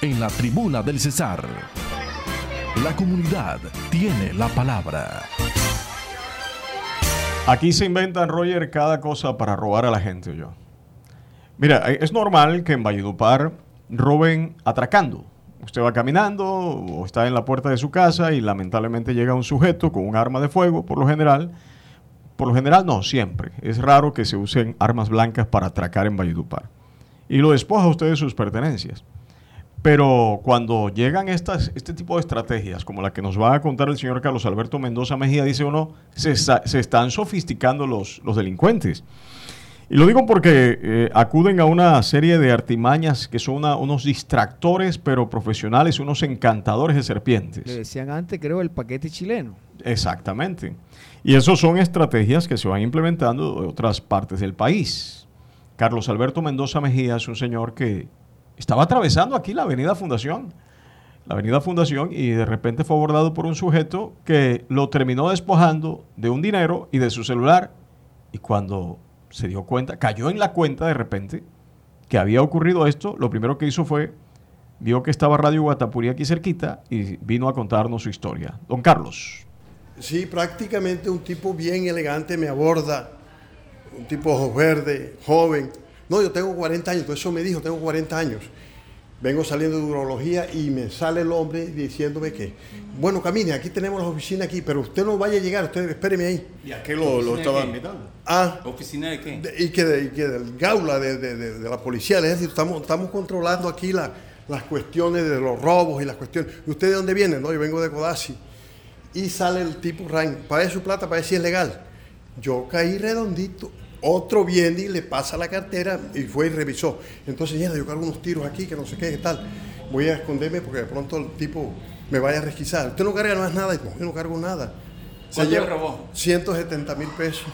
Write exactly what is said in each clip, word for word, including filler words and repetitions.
en la Tribuna del Cesar. La comunidad tiene la palabra. Aquí se inventan, Roger, cada cosa para robar a la gente, yo. Mira, es normal que en Valledupar roben atracando. Usted va caminando o está en la puerta de su casa y lamentablemente llega un sujeto con un arma de fuego, por lo general. Por lo general no, siempre. Es raro que se usen armas blancas para atracar en Valledupar. Y lo despoja a usted de sus pertenencias. Pero cuando llegan estas, este tipo de estrategias, como la que nos va a contar el señor Carlos Alberto Mendoza Mejía, dice uno, se, se están sofisticando los, los delincuentes. Y lo digo porque eh, acuden a una serie de artimañas que son una, unos distractores, pero profesionales, unos encantadores de serpientes. Le decían antes, creo, el paquete chileno. Exactamente. Y eso son estrategias que se van implementando de otras partes del país. Carlos Alberto Mendoza Mejía es un señor que estaba atravesando aquí la avenida Fundación, la avenida Fundación, y de repente fue abordado por un sujeto que lo terminó despojando de un dinero y de su celular, y cuando se dio cuenta, cayó en la cuenta de repente que había ocurrido esto, lo primero que hizo fue, vio que estaba Radio Guatapurí aquí cerquita y vino a contarnos su historia. Don Carlos. Sí, prácticamente un tipo bien elegante me aborda, un tipo ojos verdes, joven. No, yo tengo cuarenta años, por eso me dijo, tengo cuarenta años. Vengo saliendo de urología y me sale el hombre diciéndome que, bueno, camine, aquí tenemos la oficina aquí, pero usted no vaya a llegar, usted espéreme ahí. ¿Y a qué lo, lo estaba invitando? Ah. ¿Oficina de qué? De, y que, de, y que del Gaula, de, de, de, de la policía, es decir, estamos, estamos controlando aquí la, las cuestiones de los robos y las cuestiones. ¿Y usted de dónde viene? No, yo vengo de Codazzi. Y sale el tipo, Rain, pague su plata para ver si es legal. Yo caí redondito. Otro viene y le pasa la cartera y fue y revisó. Entonces, ya, yo cargo unos tiros aquí, que no sé qué, qué tal. Voy a esconderme porque de pronto el tipo me vaya a resquisar. ¿Usted no carga más nada? No, yo no cargo nada. ¿Cuánto le robó? ciento setenta mil pesos.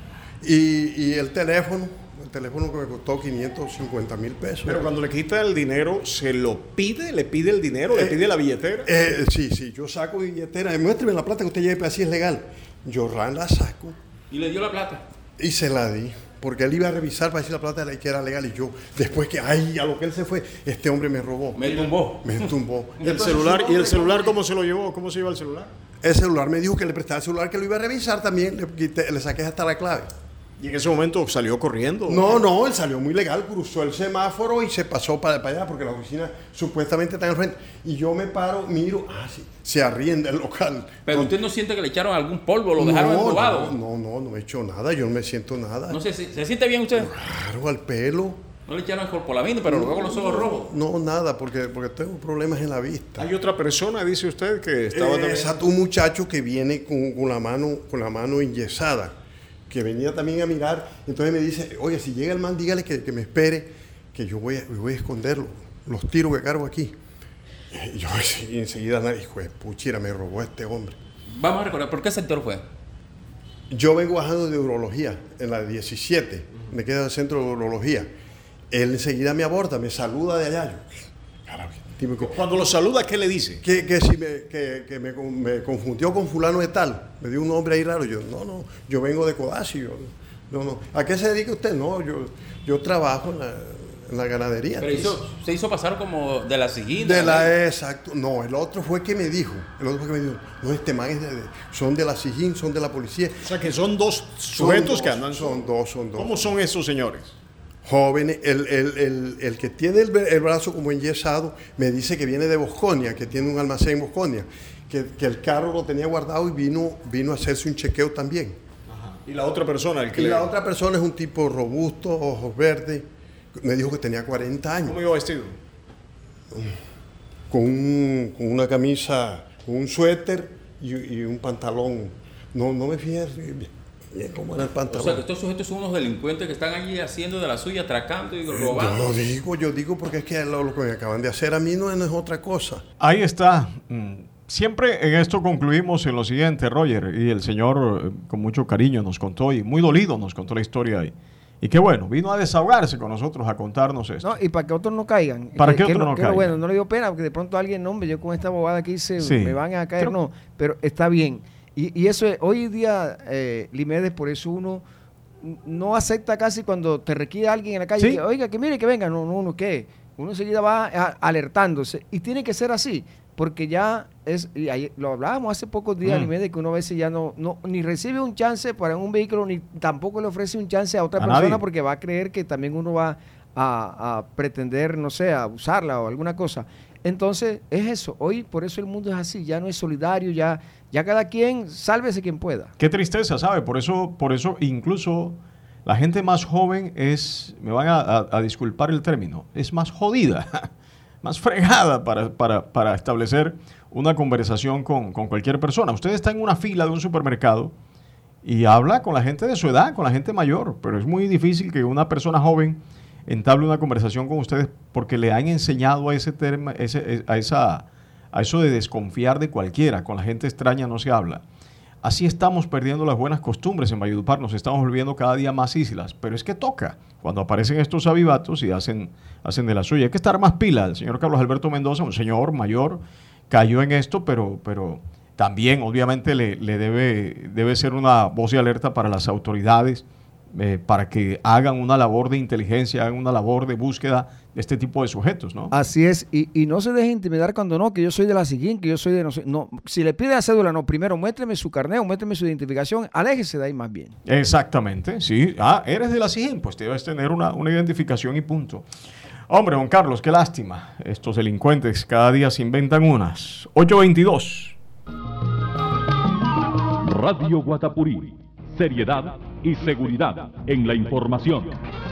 Y, y el teléfono, el teléfono que me costó quinientos cincuenta mil pesos. Pero cuando le quita el dinero, ¿se lo pide? ¿Le pide el dinero? ¿Le eh, pide la billetera? Eh, sí, sí, yo saco billetera. Muéstreme la plata que usted lleve, así es legal. Yo ran la saco. ¿Y le dio la plata? Y se la di, porque él iba a revisar para decir la plata que era legal, y yo, después que, ay, a lo que él se fue, este hombre me robó. Me tumbó. Me tumbó. ¿Y el celular? ¿Y el celular cómo se lo llevó? ¿Cómo se lleva el celular? El celular me dijo que le prestaba el celular, que lo iba a revisar también, le, quité, le saqué hasta la clave. ¿Y en ese momento salió corriendo? No, no, él salió muy legal, cruzó el semáforo y se pasó para, para allá, porque la oficina supuestamente está en el frente. Y yo me paro, miro, ah, sí, se arrienda el local. ¿Pero usted no siente que le echaron algún polvo, lo dejaron embobado? No, no, no, no me he hecho nada, yo no me siento nada. ¿No se, se siente bien usted? Claro, al pelo. No le echaron corpolamina, pero no, luego los ojos rojos. No, nada, porque, porque tengo problemas en la vista. ¿Hay otra persona, dice usted, que estaba eh, también? Exacto, un muchacho que viene con, con, la mano, con la mano enyesada, que venía también a mirar, entonces me dice, oye, si llega el man, dígale que, que me espere, que yo voy a, voy a esconderlo, los tiros que cargo aquí. Y yo y enseguida, hijo de puchira, me robó este hombre. Vamos a recordar, ¿por qué sector fue? Yo vengo bajando de urología, en la diecisiete, uh-huh. Me queda el centro de urología. Él enseguida me aborda, me saluda de allá. Yo, carajo, dime, cuando lo saluda, ¿qué le dice? Que, que si me, que, que me, me confundió con fulano de tal, me dio un nombre ahí raro. Yo, no, no, yo vengo de Codazzi. Yo, no, no. ¿A qué se dedica usted? No, yo, yo trabajo en la, en la ganadería. Pero hizo, se hizo pasar como de la SIGIN. De la, la exacto. No, el otro fue que me dijo, el otro fue que me dijo, no, este man es de, de, son de la SIGIN, son de la policía. O sea que son dos sujetos dos, que andan. Son dos, son dos. ¿Cómo son esos señores? Jóvenes, el, el, el, el que tiene el, el brazo como enyesado me dice que viene de Bosconia, que tiene un almacén en Bosconia, que, que el carro lo tenía guardado y vino, vino a hacerse un chequeo también. Ajá. ¿Y la otra persona? El que y le... la otra persona es un tipo robusto, ojos verdes, me dijo que tenía cuarenta años. ¿Cómo iba vestido? Con, un, con una camisa, con un suéter y, y un pantalón. No, no me fijé bien cómo era el pantalón. O sea, que estos sujetos son unos delincuentes que están allí haciendo de la suya, atracando y robando. Yo lo digo, yo digo porque es que lo, lo que me acaban de hacer a mí no, no es otra cosa. Ahí está. Siempre en esto concluimos en lo siguiente, Roger, y el señor con mucho cariño nos contó, y muy dolido nos contó la historia ahí. Y qué bueno, vino a desahogarse con nosotros, a contarnos esto. No, y para que otros no caigan. Para que, que otros que, no que caigan. Bueno, no le dio pena, porque de pronto alguien, no, hombre, yo con esta bobada que hice, sí. me van a caer, Creo... no. Pero está bien. Y, y eso es, hoy día, eh, Limedes, por eso uno no acepta casi cuando te requiere alguien en la calle, ¿Sí? que, oiga, que mire, que venga, no, no, no, ¿qué? Uno enseguida va a, alertándose y tiene que ser así, porque ya es, y ahí, lo hablábamos hace pocos días, Mm. y de que uno a veces ya no, no ni recibe un chance para un vehículo, ni tampoco le ofrece un chance a otra A persona nadie. porque va a creer que también uno va a, a pretender, no sé, a usarla o alguna cosa. Entonces, es eso. Hoy, por eso el mundo es así, ya no es solidario, ya, ya cada quien, sálvese quien pueda. Qué tristeza, ¿sabe? Por eso, por eso incluso la gente más joven es, me van a, a- a disculpar el término, es más jodida, más fregada para, para- para establecer una conversación con, con cualquier persona. Usted está en una fila de un supermercado y habla con la gente de su edad, con la gente mayor, pero es muy difícil que una persona joven entable una conversación con ustedes porque le han enseñado a ese termo, ese, a, esa, a eso de desconfiar de cualquiera. Con la gente extraña no se habla. Así estamos perdiendo las buenas costumbres en Valledupar, nos estamos volviendo cada día más islas, pero es que toca. Cuando aparecen estos avivatos y hacen, hacen de la suya, hay que estar más pila. El señor Carlos Alberto Mendoza, un señor mayor, cayó en esto, pero, pero también obviamente le, le debe, debe ser una voz de alerta para las autoridades, eh, para que hagan una labor de inteligencia, hagan una labor de búsqueda de este tipo de sujetos, ¿no? Así es, y, y no se deje intimidar cuando no, que yo soy de la siguiente, que yo soy de no sé, no, si le pide la cédula, no, primero muéstreme su carnet o muéstreme su identificación, aléjese de ahí más bien. Exactamente, sí. Ah, eres de la S I G I N, pues debes tener una, una identificación y punto. Hombre, don Carlos, qué lástima. Estos delincuentes cada día se inventan unas. ocho veintidós. Radio Guatapurí. Seriedad y seguridad en la información.